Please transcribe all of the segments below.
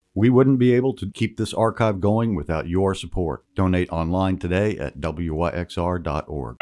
We wouldn't be able to keep this archive going without your support. Donate online today at wyxr.org.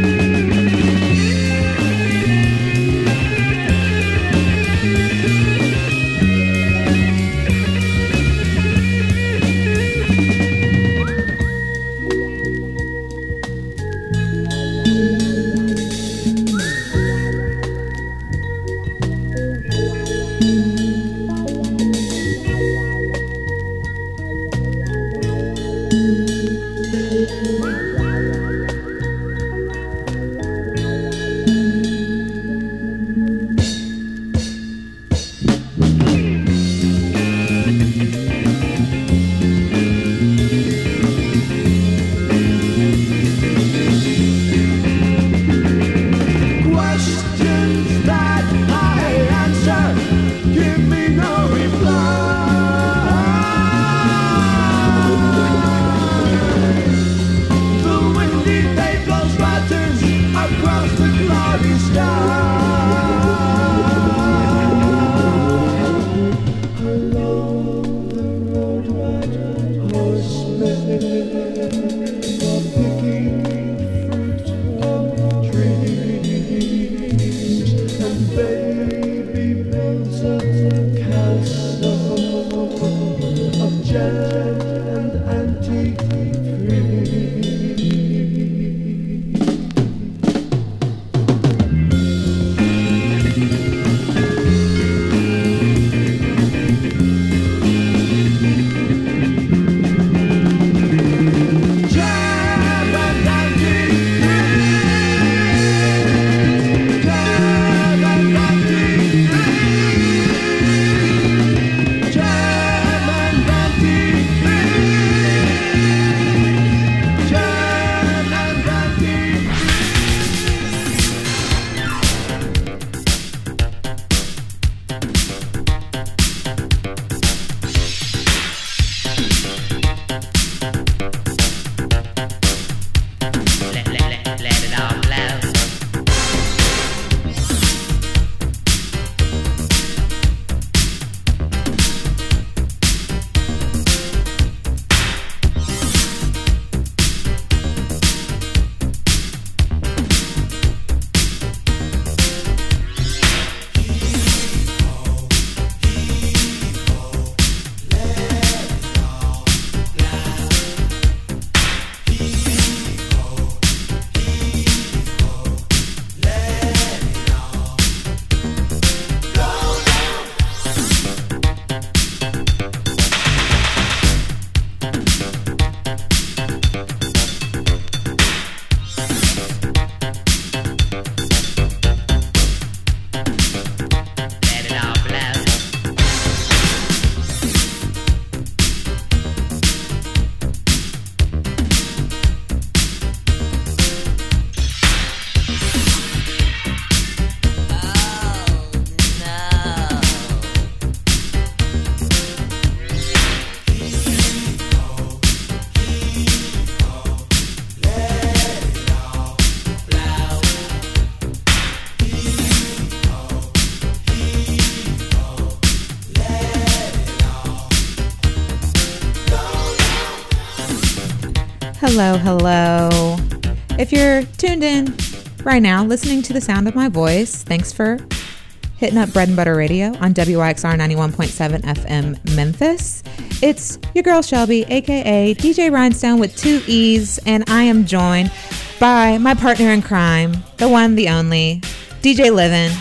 Hello, hello. If you're tuned in right now, listening to the sound of my voice, thanks for hitting up Bread and Butter Radio on WYXR 91.7 FM Memphis. It's your girl Shelby, aka DJ Rhinestone with 2 E's, and I am joined by my partner in crime, the one, the only, DJ Livin.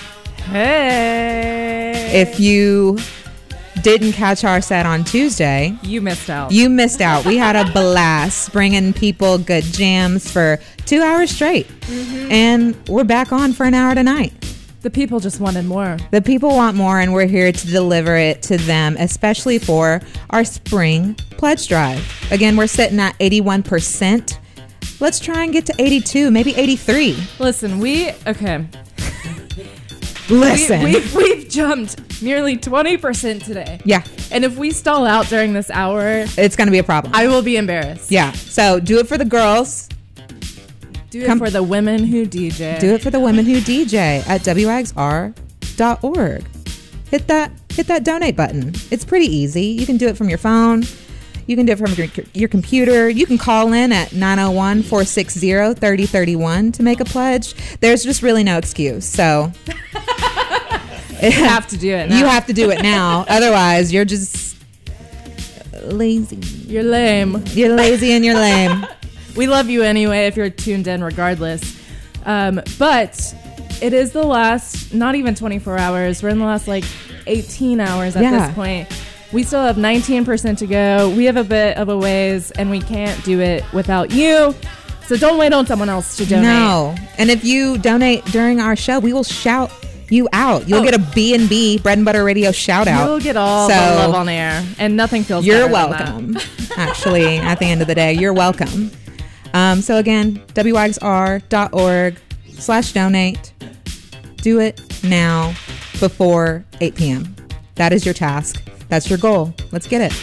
Hey! If you didn't catch our set on Tuesday, you missed out. You missed out. We had a blast bringing people good jams for 2 hours straight. Mm-hmm. And we're back on for an hour tonight. The people just wanted more. The people want more, and we're here to deliver it to them, especially for our spring pledge drive. Again, we're sitting at 81%. Let's try and get to 82, maybe 83. Listen, Listen. We've jumped nearly 20% today. Yeah. And if we stall out during this hour, it's going to be a problem. I will be embarrassed. Yeah. So do it for the girls. Do it for the women who DJ. Do it for the women who DJ at wyxr.org. Hit hit that donate button. It's pretty easy. You can do it from your phone. You can do it from your computer. You can call in at 901-460-3031 to make a pledge. There's just really no excuse. So you have to do it now. You have to do it now. Otherwise, you're just lazy. You're lame. You're lazy and you're lame. We love you anyway if you're tuned in regardless. But it is the last, not even 24 hours. We're in the last 18 hours at this point. We still have 19% to go. We have a bit of a ways, and we can't do it without you. So don't wait on someone else to donate. No. And if you donate during our show, we will shout you out. You'll get a B&B Bread and Butter Radio shout out. You'll get all the love on air, and nothing feels better You're welcome. Actually, at the end of the day, you're welcome. So again, wyxr.org/donate. Do it now before 8 p.m. That is your task. That's your goal. Let's get it.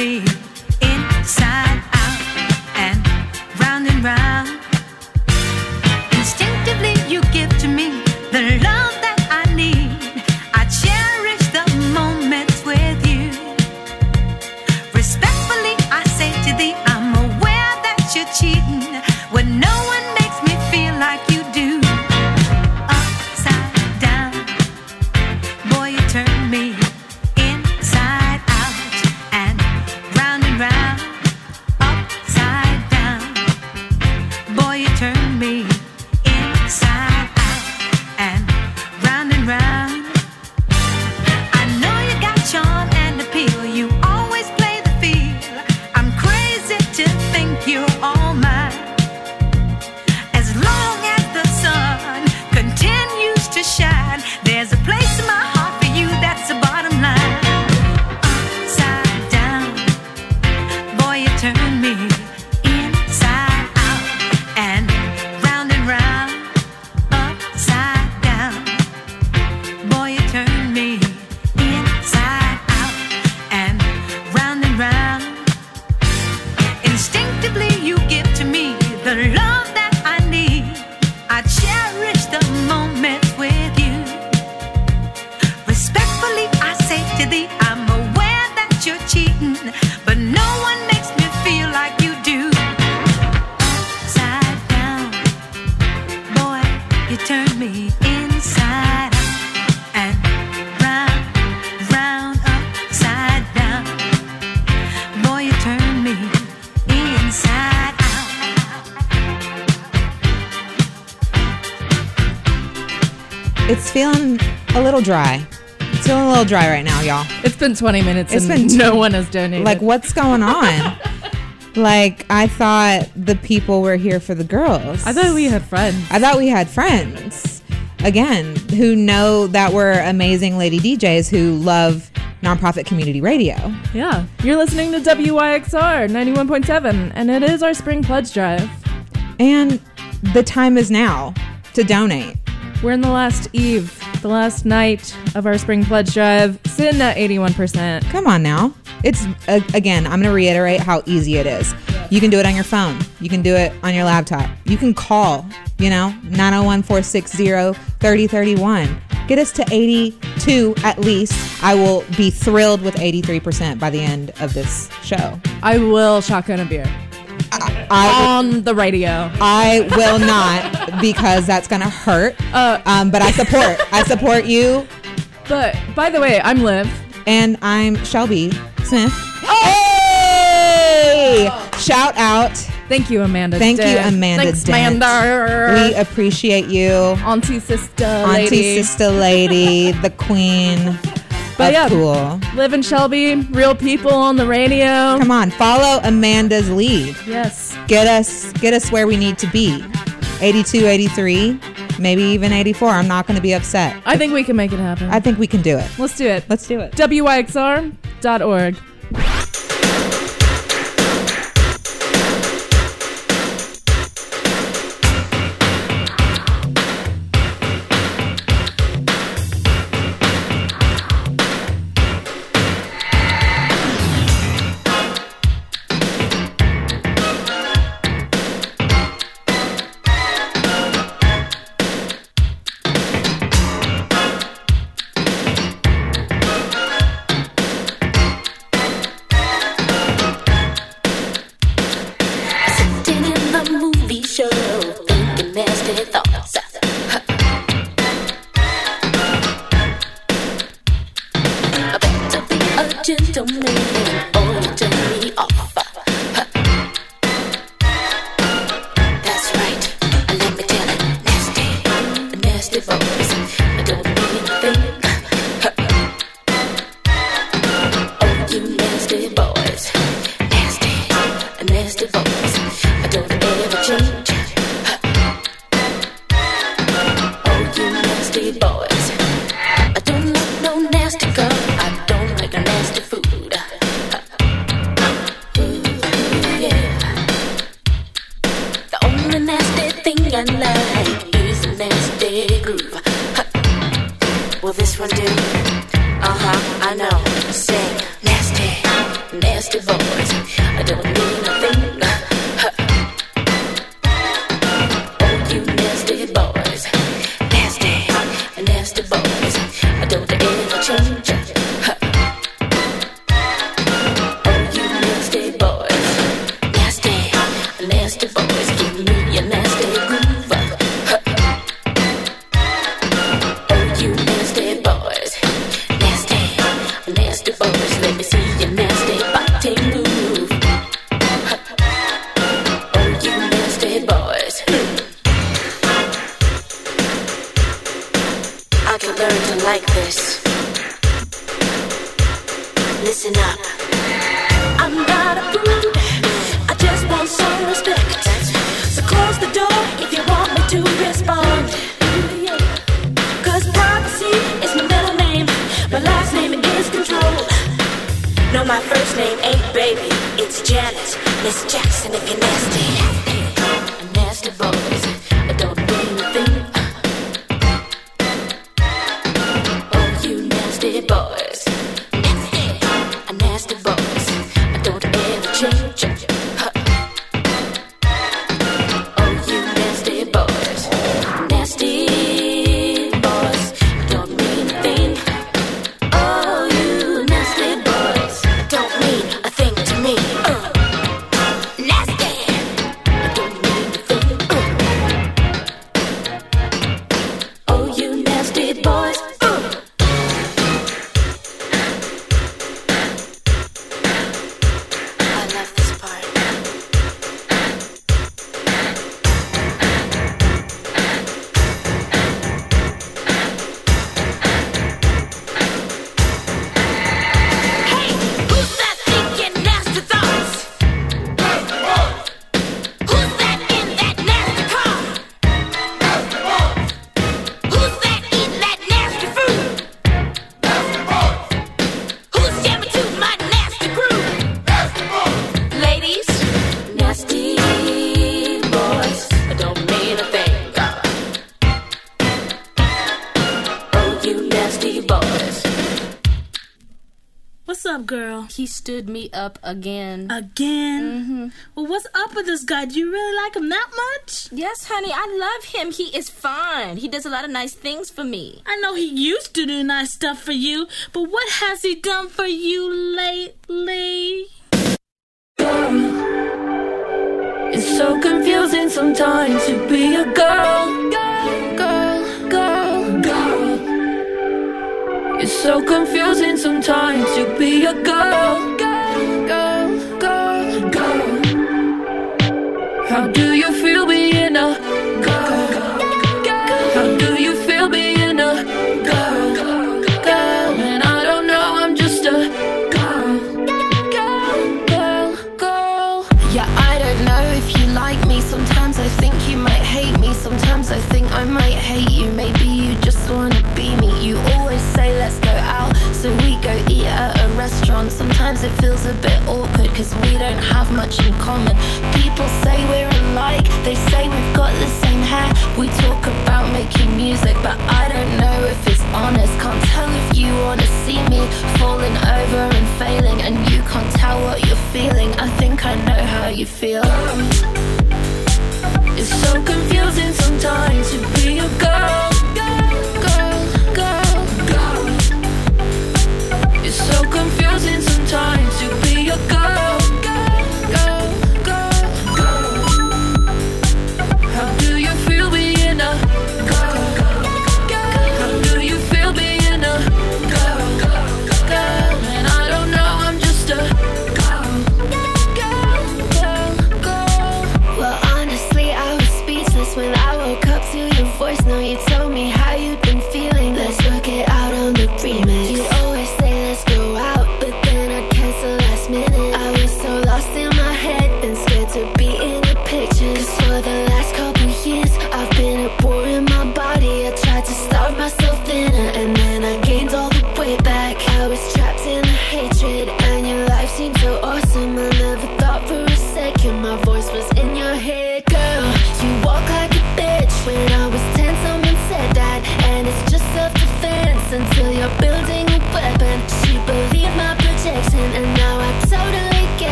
me inside out and round. Instinctively you give to me the love that I need. I cherish the moments with you. Respectfully I say to thee, I'm aware that you're cheating when no one makes me feel like you do. Upside down, boy, you turn me inside out and round. Upside down, boy, you turn me inside out and round. I know you got charm and appeal, you always play the field. I'm crazy to think you're all mine. As long as the sun continues to shine, there's a place in my heart for you, that's the bottom line. Upside down, boy, you turn me inside out and round. Upside down, boy, you turn me inside out and round. Instinctively you give to me the love that I need. I cherish the moments with you. Respectfully I say to thee, I'm aware that you're cheating, but no one makes me feel like you do. Upside down, boy, you turn me inside out and round. Upside down, boy, you turn me inside out. It's feeling a little dry. It's feeling a little dry right now, y'all. It's been 20 minutes It's and been no one has donated. Like, what's going on? Like, I thought the people were here for the girls. I thought we had friends. Again, who know that we're amazing lady DJs who love nonprofit community radio. Yeah. You're listening to WYXR 91.7, and it is our spring pledge drive. And the time is now to donate. We're in the last eve, the last night of our spring pledge drive, sitting at 81%. Come on now. It's, again, I'm going to reiterate how easy it is. You can do it on your phone. You can do it on your laptop. You can call, 901-460-3031. Get us to 82 at least. I will be thrilled with 83% by the end of this show. I will shotgun a beer. On the radio. I will not, because that's going to hurt. But I support you. But, by the way, I'm Liv. And I'm Shelby Smith. Hey! Shout out. Thank you, Amanda. Thank you, Amanda. Thanks, Amanda. We appreciate you. Auntie sister lady. The queen. But yeah, cool. Liv and Shelby, real people on the radio. Come on, follow Amanda's lead. Yes. Get us where we need to be. 82, 83, maybe even 84. I'm not going to be upset. I think we can make it happen. I think we can do it. Let's do it. Let's do it. WYXR.org. Will this one do? I know. Say nasty, nasty. nasty boys. I don't mean a thing. Oh, you nasty boys. Nasty, nasty boys. I don't ever change. Oh, you nasty boys. Nasty, nasty boys. Give me your nasty groove. Oh, you nasty boys. Nasty, nasty boys. Let me see your nasty body move. Oh, you nasty boys. I can learn to like this. Listen up. I'm not a prude. I just want some respect. So close the door if you want me to respond. Cause privacy is my middle name. My last name is Control. No, my first name ain't Baby. It's Janet, Miss Jackson if you're nasty. Nasty boys. I don't mean a thing. Oh, you nasty boys. Nasty, nasty boys. I don't ever change. Oh, you nasty boys. Nasty boys. I don't mean a thing. Oh, you nasty boys. I don't mean a thing to me. Nasty. I don't mean a thing. Oh, you nasty boys. I love this part. Hey, who's that thinking nasty thoughts? Who's that in that nasty car? Who's that eating that nasty food? Who's jamming to my nasty groove? Ladies, nasty boys. I don't mean a thing. Oh, you nasty boys. What's up, girl? He stood me up again. Again? Well, what's up with this guy? Do you really like him that much? Yes, honey, I love him. He is fine. He does a lot of nice things for me. I know he used to do nice stuff for you, but what has he done for you lately? It's so confusing sometimes to be a girl. It's so confusing sometimes to be a girl. How do you feel being a girl? How do you feel being a girl? And I don't know, I'm just a girl. Yeah, I don't know if you like me. Sometimes I think you might hate me. Sometimes I think I might hate you. Maybe you just wanna be me. You always say let's go out, so we go eat at a restaurant. Sometimes it feels a bit awkward cause we don't have much in common. People say we're alike, they say we've got the same hair. We talk about making music, but I don't know if it's honest. Can't tell if you wanna see me falling over and failing, and you can't tell what you're feeling. I think I know how you feel. It's so confusing sometimes to be a girl. It's so confusing sometimes to be a girl. How do you feel being a girl? How do you feel being a girl? And I don't know, I'm just a girl. Well, honestly, I was speechless when I woke up to your voice. Now you told me how you'd been feeling. Let's work it out on the remix. You'd always say let's go out, but then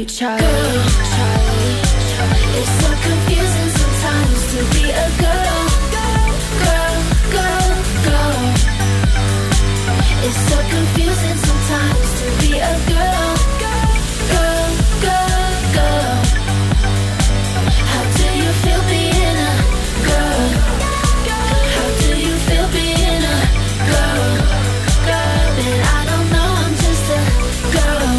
you, Charlie. It's so confusing sometimes to be a girl. It's so confusing sometimes to be a girl. How do you feel being a girl? How do you feel being a girl? And I don't know, I'm just a girl.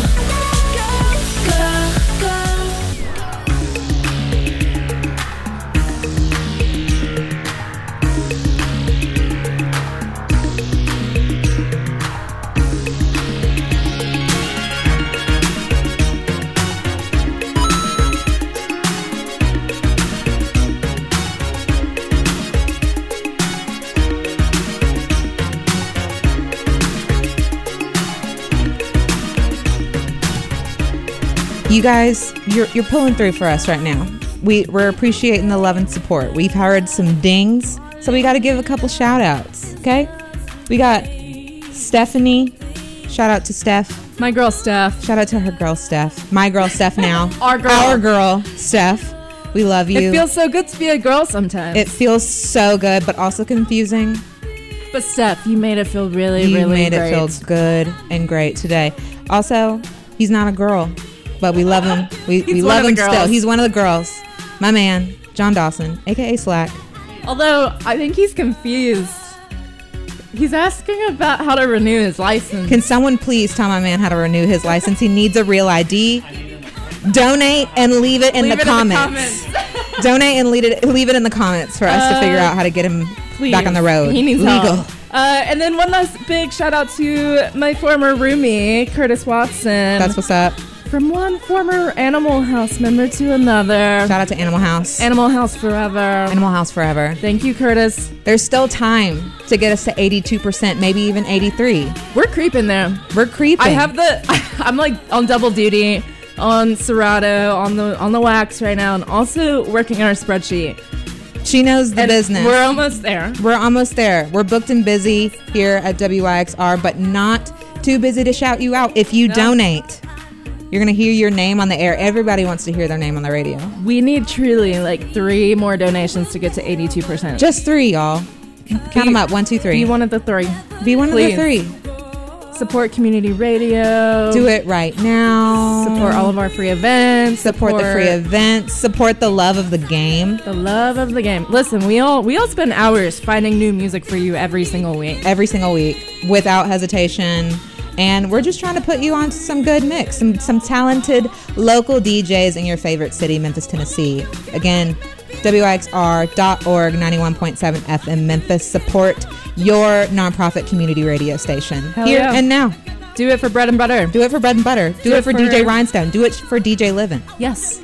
You guys, you're pulling through for us right now. We're appreciating the love and support. We've heard some dings, so we got to give a couple shout outs, okay? We got Stephanie. Shout out to Steph. My girl, Steph. Shout out to her girl, Steph. My girl, Steph now. Our girl, Steph. We love you. It feels so good to be a girl sometimes. It feels so good, but also confusing. But Steph, you made it feel really You made great. it feel good and great today. Also, he's not a girl, but we love him. We love him still. He's one of the girls. My man, John Dawson, a.k.a. Slack. Although, I think he's confused. He's asking about how to renew his license. Can someone please tell my man how to renew his license? He needs a real ID. Donate and leave it in the comments. Donate and leave it in the comments for us to figure out how to get him back on the road. He needs legal. help. And then one last big shout out to my former roomie, Curtis Watson. That's what's up. From one former Animal House member to another. Shout out to Animal House. Animal House forever. Animal House forever. Thank you, Curtis. There's still time to get us to 82%, maybe even 83. We're creeping there. We're creeping. I'm like on double duty on Serato, on the wax right now, and also working our spreadsheet. She knows the business. We're almost there. We're almost there. We're booked and busy here at WYXR, but not too busy to shout you out. If you donate, you're going to hear your name on the air. Everybody wants to hear their name on the radio. We need truly like 3 more donations to get to 82%. Just 3, y'all. Count them up. 1, 2, 3. Be one of the 3. Be one Please. of the 3. Support community radio. Do it right now. Support all of our free events. Support the free events. Support the love of the game. The love of the game. Listen, we all spend hours finding new music for you every single week. Every single week, without hesitation. And we're just trying to put you on some good mix, some talented local DJs in your favorite city, Memphis, Tennessee. Again, WYXR.org, 91.7 FM Memphis. Support your nonprofit community radio station. Hell Here yeah. and now. Do it for bread and butter. Do it for bread and butter. Do it for DJ Rhinestone. Do it for DJ Livin'. Yes.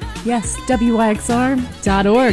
WYXR.org.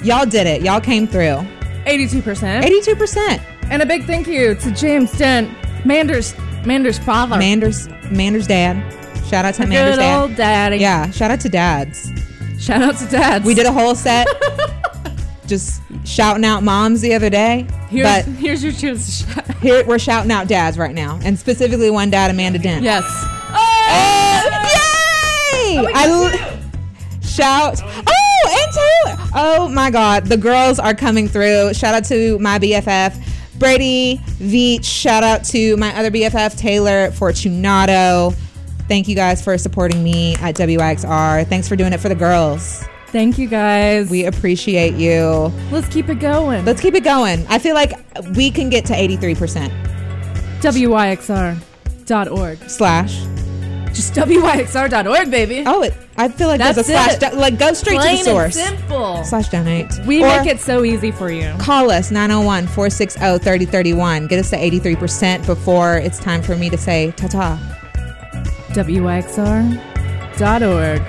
Y'all did it. Y'all came through. 82%. 82%. And a big thank you to James Dent, Mander's father. Mander's dad. Shout out to Mander's Good dad. old daddy. Yeah, shout out to dads. Shout out to dads. We did a whole set just shouting out moms the other day. Here's your chance to shout. Here we're shouting out dads right now. And specifically one dad, Amanda Dent. Yes. Yay! Shout. Oh, and Taylor. Oh my God. The girls are coming through. Shout out to my BFF, Brady Veach. Shout out to my other BFF, Taylor Fortunato. Thank you guys for supporting me at WYXR. Thanks for doing it for the girls. Thank you guys. We appreciate you. Let's keep it going. Let's keep it going. I feel like we can get to 83%. WYXR.org. / Just WYXR.org, baby. Oh, I feel like there's a That's slash. Like, go straight Plain to the source. And simple. / donate. We Or make it so easy for you. call us 901-460-3031. Get us to 83% before it's time for me to say ta-ta. WYXR.org.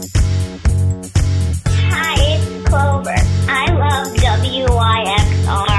Hi, it's Clover. I love WYXR.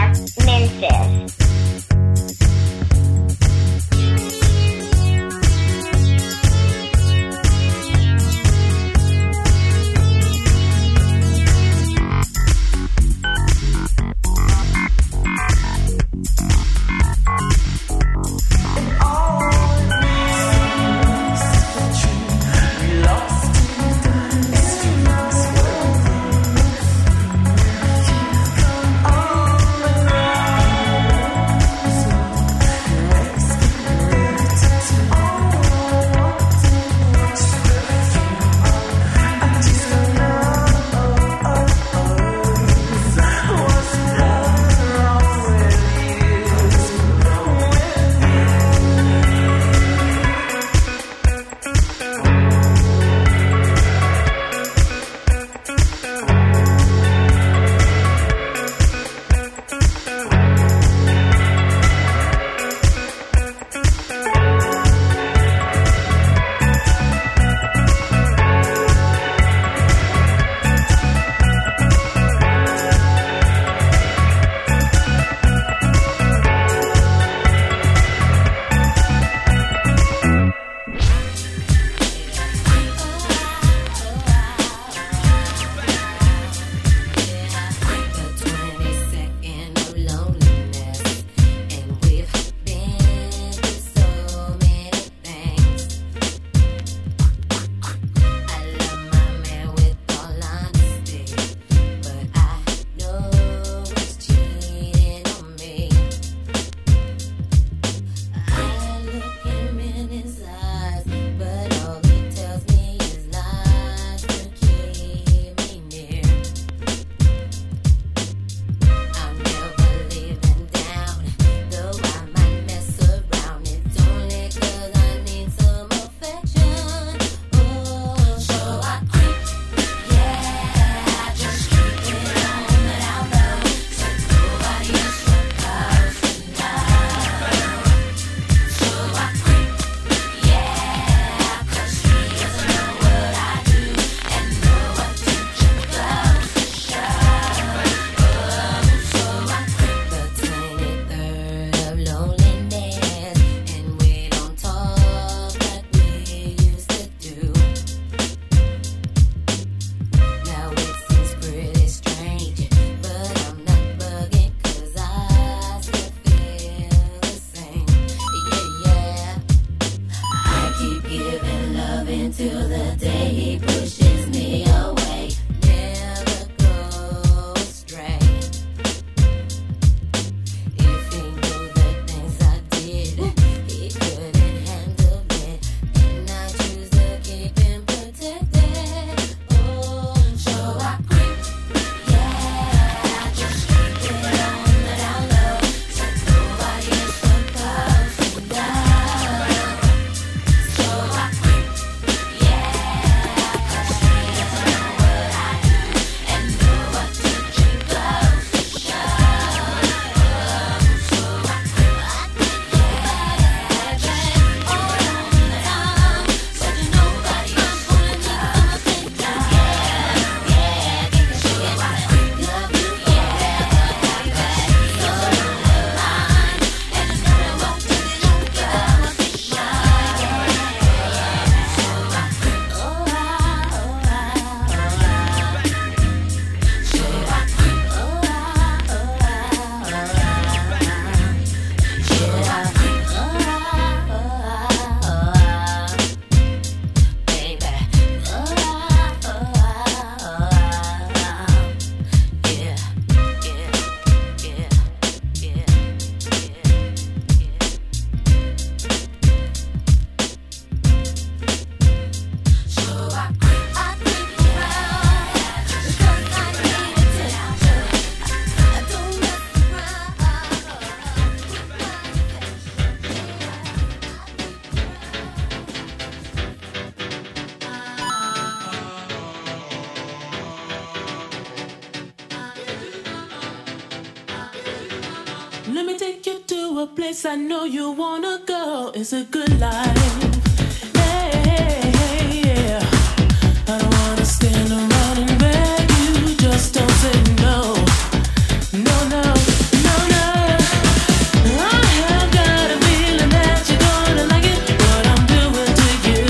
place I know you wanna go. It's a good life. Hey, yeah. I don't wanna stand around and beg you. Just don't say no. No, no, no, no. I have got a feeling that you're gonna like it. What I'm doing to you.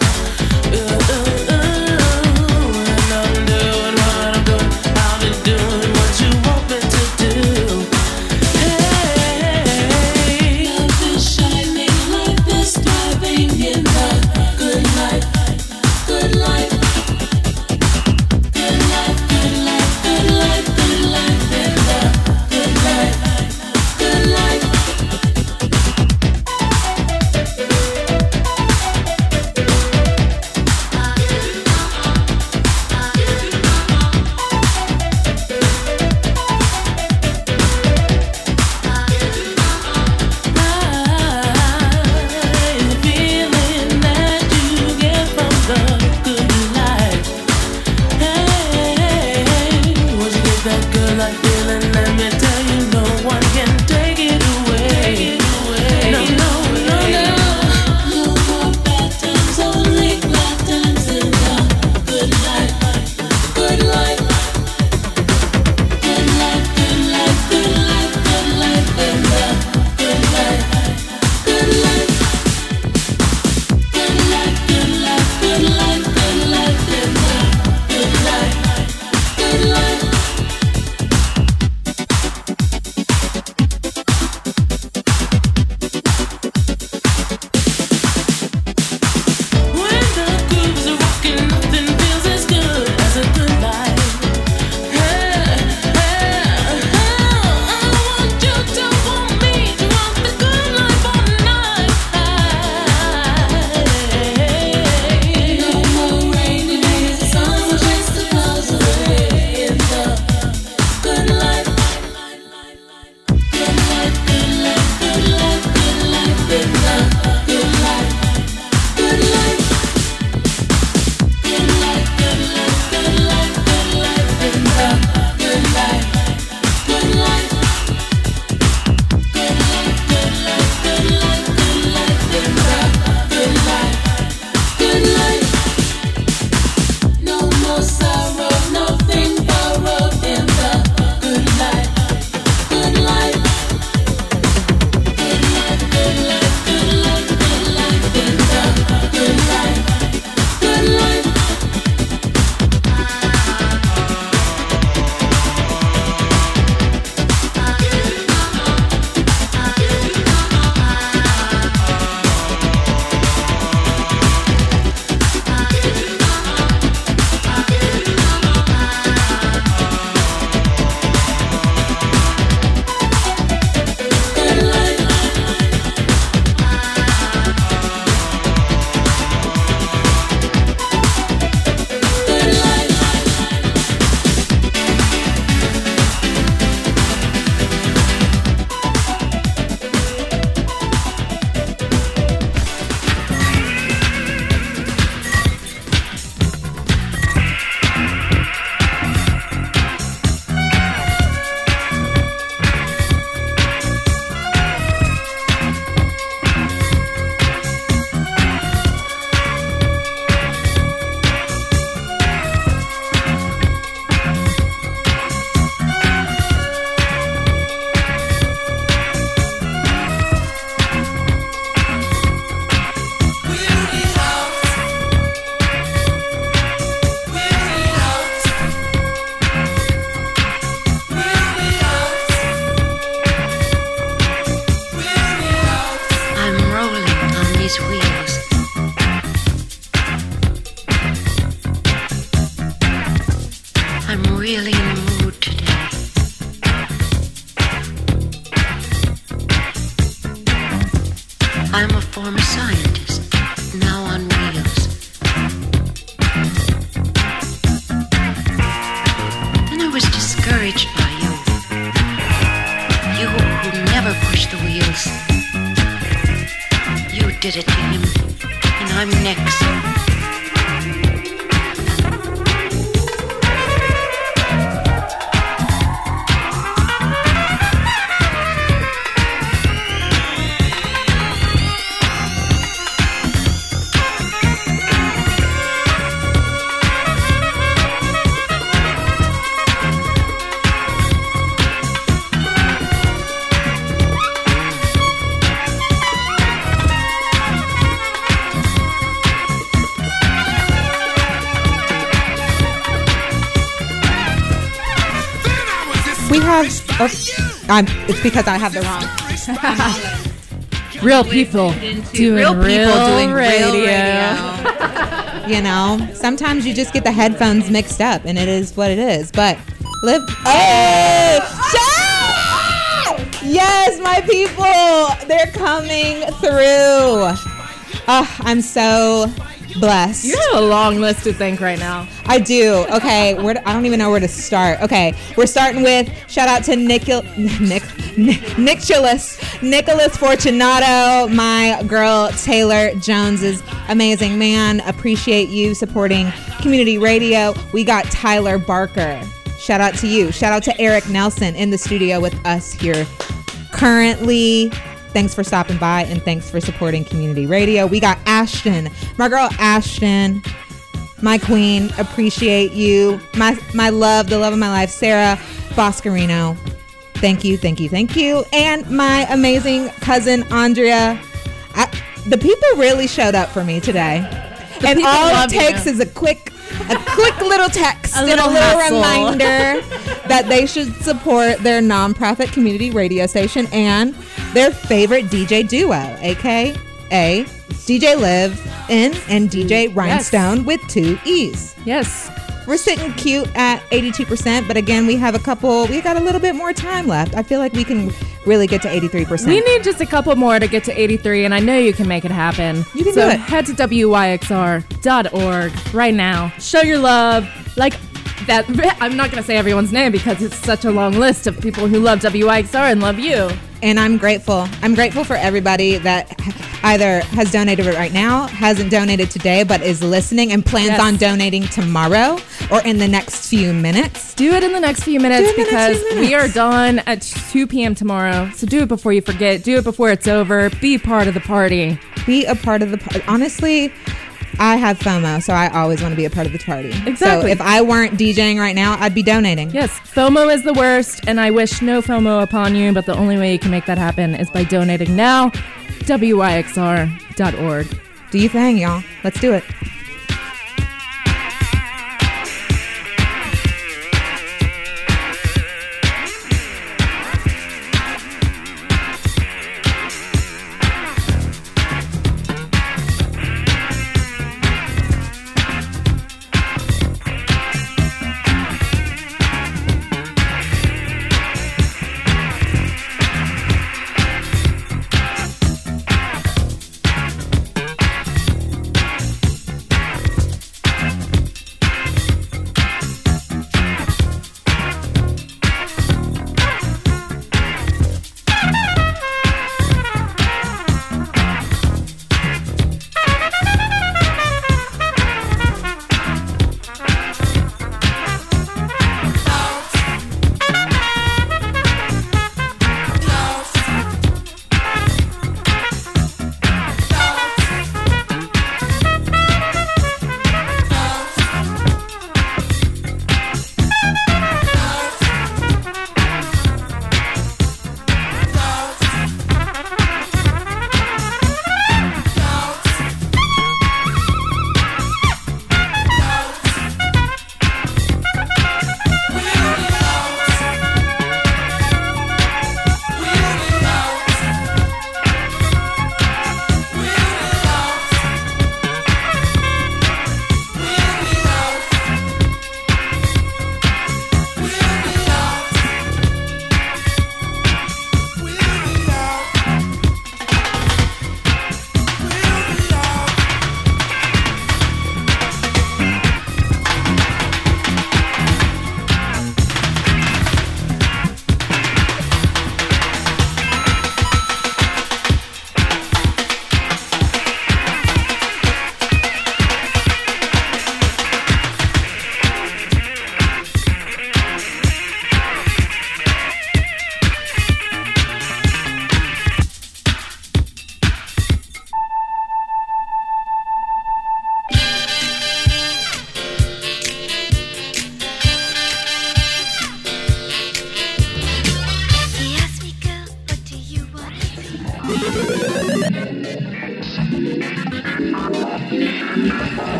And I'm doing what I'm doing. I'll be doing what you want me to do. Hey, love is shining, life is thriving in the good life. Good life. Good life, good life, good life, good life in the good life. Good life. The feeling that you get from the good life. Hey, once you get that good life feeling, let me tell you, no one can take it away. No, no, no, no. No more bad times, only glad times in the good life. Good life. Good life, good life, good life, good life in the good life. Good life. Good life, good life, good life, good life in the good life. Good life. When the grooves are rocking, nothing feels as good as a good life. I want you to want me to want the good life all night. No more rainy days, the sun will chase the clouds away in the good life. Good life, good life, good life, good life in the good life. Good life. Good life, good life, good life, good life in the good life. Good life. Good life, good life, good life, good life in the good life. Good life. No more sorrow, nothing borrowed in the good life. Good life. Good life, good life, good life, good life in the good life. Good life. Good life. Good life. I'm rolling on these wheels. I'm really in the mood today. I'm a former scientist, now on wheels. And I was discouraged by you. You who never pushed the wheels. You did it to him, and I'm next. We have. It's because I have the wrong. Real people doing real radio. You know, sometimes you just get the headphones mixed up, and it is what it is. But live. Hey! Yes, my people, they're coming through. I'm so blessed. You have a long list to thank right now. I do. Okay, I don't even know where to start. Okay, we're starting with shout out to Nicholas Fortunato, my girl Taylor Jones's amazing man. Appreciate you supporting community radio. We got Tyler Barker. Shout out to you. Shout out to Eric Nelson in the studio with us here currently. Thanks for stopping by and thanks for supporting community radio. We got Ashton, my girl Ashton, my queen. Appreciate you. My love, the love of my life, Sarah Boscarino. Thank you. And my amazing cousin Andrea. The people really showed up for me today. And all it takes is a quick little text and a little reminder that they should support their nonprofit community radio station and their favorite DJ duo, aka DJ Liv and DJ Rhinestone with 2 E's. Yes. We're sitting cute at 82%, but again, we got a little bit more time left. I feel like we can really get to 83%. We need just a couple more to get to 83, and I know you can make it happen. You can do it. Head to WYXR.org right now. Show your love. Like that. I'm not going to say everyone's name because it's such a long list of people who love WYXR and love you. And I'm grateful. I'm grateful for everybody that either has donated right now, hasn't donated today, but is listening and plans on donating tomorrow or in the next few minutes. Do it in the next few minutes because we are done at 2 p.m. tomorrow. So do it before you forget. Do it before it's over. Be part of the party. Be a part of the party. Honestly, I have FOMO, so I always want to be a part of the party. Exactly. So if I weren't DJing right now, I'd be donating. Yes, FOMO is the worst, and I wish no FOMO upon you, but the only way you can make that happen is by donating now. WYXR.org. Do you thing, y'all. Let's do it.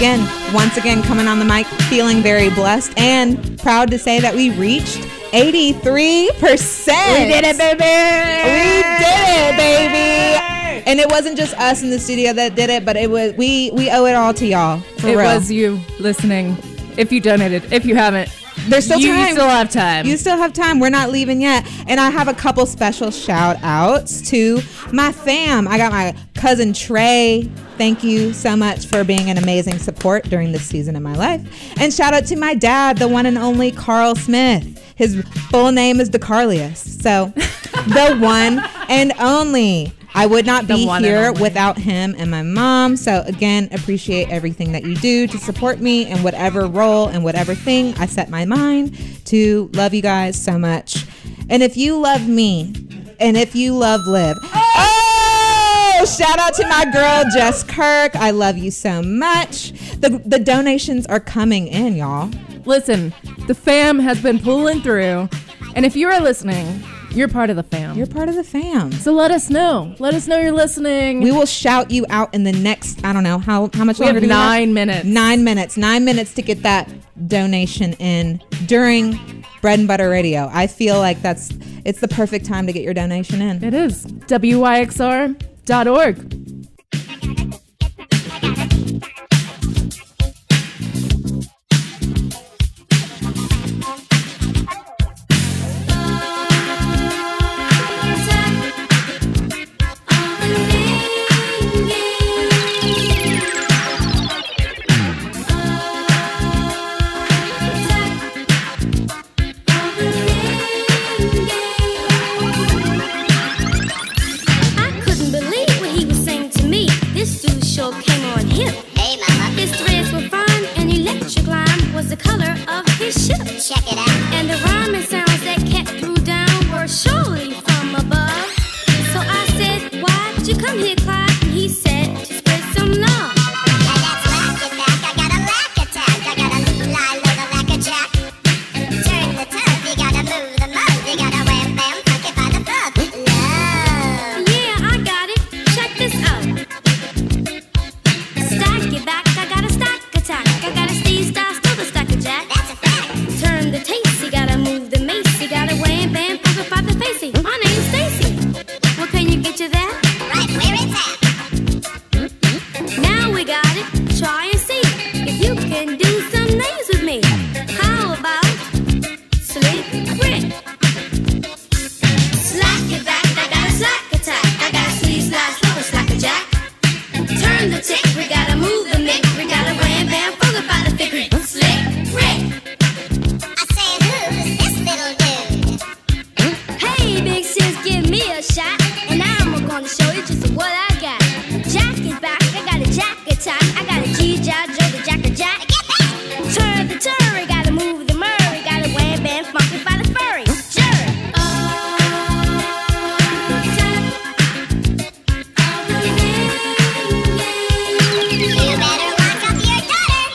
again, once again, coming on the mic, feeling very blessed and proud to say that we reached 83%. We did it, baby. We did it, baby. And it wasn't just us in the studio that did it, but it was we owe it all to y'all. For it real. was you listening. If you donated, if you haven't, there's still time. You still have time. You still have time. We're not leaving yet. And I have a couple special shout outs to my fam. I got my cousin Trey. Thank you so much for being an amazing support during this season of my life. And shout out to my dad, the one and only Carl Smith. His full name is DeCarlius. So the one and only. I would not be here without him and my mom. So again, appreciate everything that you do to support me in whatever role and whatever thing I set my mind to. Love you guys so much. And if you love me and if you love Liv, shout out to my girl Jess Kirk. I love you so much. The donations are coming in, y'all. Listen, the fam has been pulling through. And if you are listening, you're part of the fam. You're part of the fam. So let us know. Let us know you're listening. We will shout you out in the next, I don't know, how much we longer have 9 minutes. 9 minutes. 9 minutes to get that donation in during Bread and Butter Radio. I feel like it's the perfect time to get your donation in. It is. WYXR.org. Check it out. And the rhyming sounds that Cat threw down were surely from above. So I said, why'd you come here, Clyde? And he said, to spread some love. And that's lack it back. I got a lack attack. I got a lie, little lack a jack. Turn the tub, you gotta move the mud. You gotta wham bam, funky by the thug. Love. Yeah, I got it. Check this out. Stack it back. I got a stack attack. I got a Steve style, still the stack of jack. That's a fact. Turn the taste, you gotta move the mace, you gotta wham bam, flip about the facey. My name's Stacy. Well, can you get to that? Right where it's at. Now we got it. Try and see if you can do some names with me. How about Slick Rick? Slack it back, I got a slack attack. I got a sleeve slide, slow slack a jack. Turn the tick, we gotta move the mic, we gotta wham bam, flip about the figure. Slick Rick. Give me a shot, and I'm gonna show you just what I got. Jack is back, I got a jack attack. I got a G-Jack, Joe, the Jack a Jack. Turn the turn, we gotta move the Murray. Gotta wham bam, funky by the furry. Sure. You better lock up your daughter.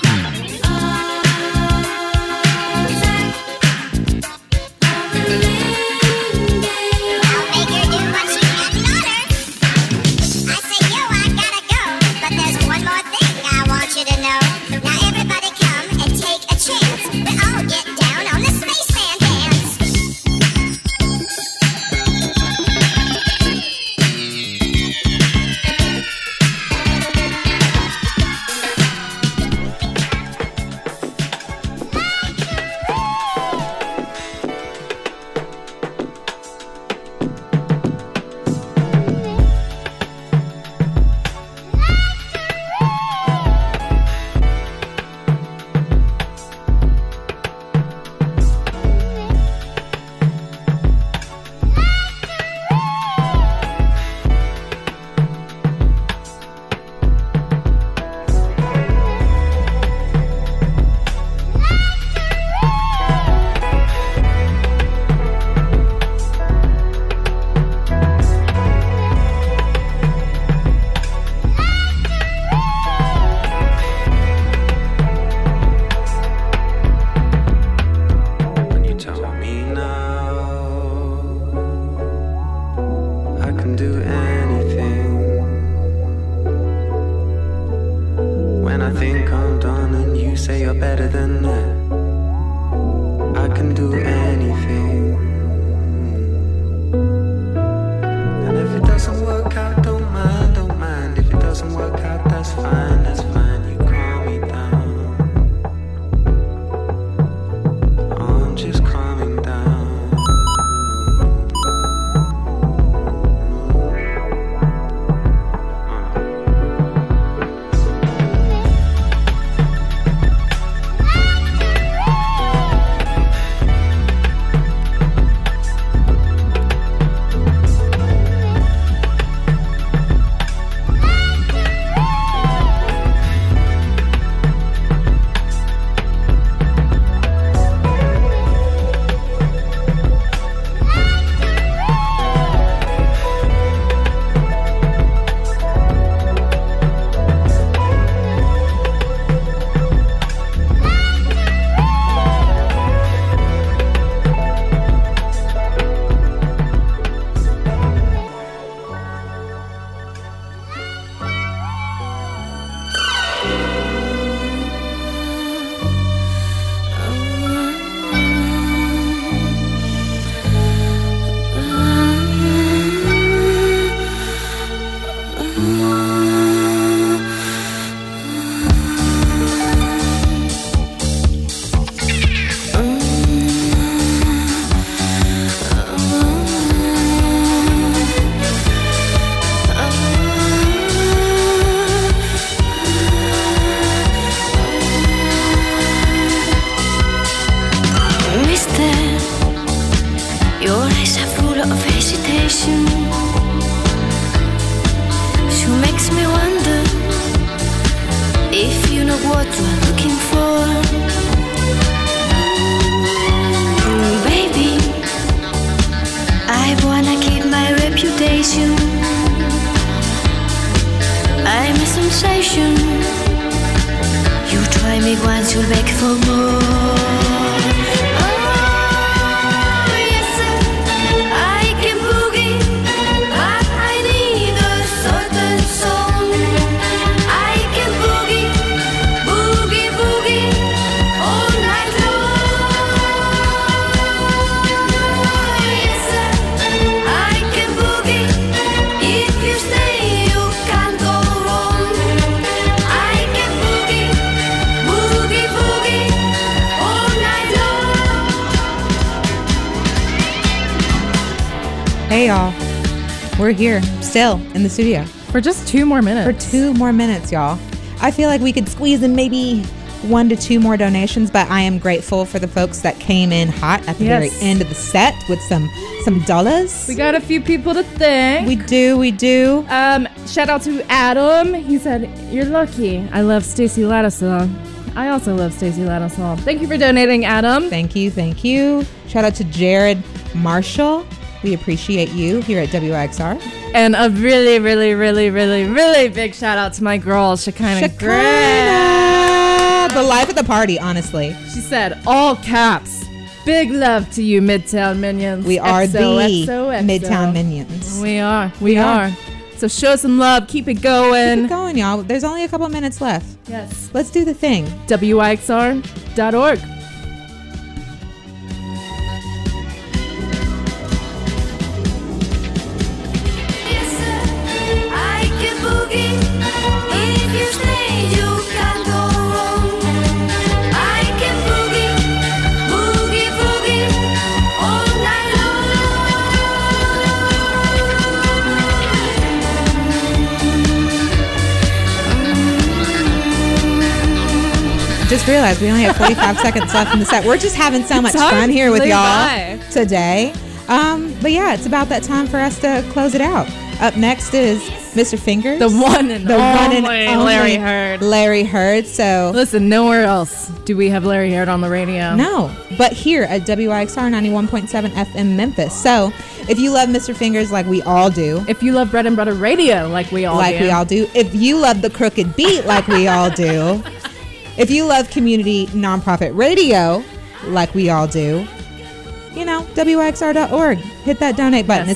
Your eyes are full of hesitation. She makes me wonder if you know what you're looking for. Baby, I wanna keep my reputation. I'm a sensation. You try me once, you'll beg for more. Oh, yes, sir, I can boogie, but I need a certain song. I can boogie, boogie, boogie all night long. Yes, sir, I can boogie. If you stay, you can't go wrong. I can boogie, boogie, boogie all night long. Hey, y'all. We're here still in the studio For just 2 more minutes. for 2 more minutes, y'all. I feel like we could squeeze in maybe 1 to 2 more donations, but I am grateful for the folks that came in hot at the Yes. very end of the set with some dollars. We got a few people to thank. We do. Shout out to Adam. He said, "You're lucky. I love Stacey Ladisell. I also love Stacey Ladisell. Thank you for donating, Adam." Thank you. Shout out to Jared Marshall. We appreciate you here at WXR. And a really, really, really, really, really big shout out to my girl, Shekinah Gray. Shekinah, the life of the party, honestly. She said, all caps, big love to you, Midtown Minions. We are XO, the XO, XO. Midtown Minions. We are. So show some love. Keep it going. Keep it going, y'all. There's only a couple minutes left. Yes. Let's do the thing. WIXR.org. Yes, sir, I can boogie. If you stay, you can't go wrong. I can boogie, boogie, boogie all night Just realized we only have 45 seconds left in the set. We're just having so much time fun here with flew y'all by. today. But yeah, it's about that time for us to close it out. Up next is Mr. Fingers. The one and only Larry Heard. Larry Heard. So Listen, nowhere else do we have Larry Heard on the radio. no, but here at WIXR 91.7 FM Memphis. So if you love Mr. Fingers like we all do, If you love Bread and Butter Radio like we all do. if you love the Crooked Beat like we all do, if you love community nonprofit radio like we all do, you know, WIXR.org. Hit that donate button. Yes.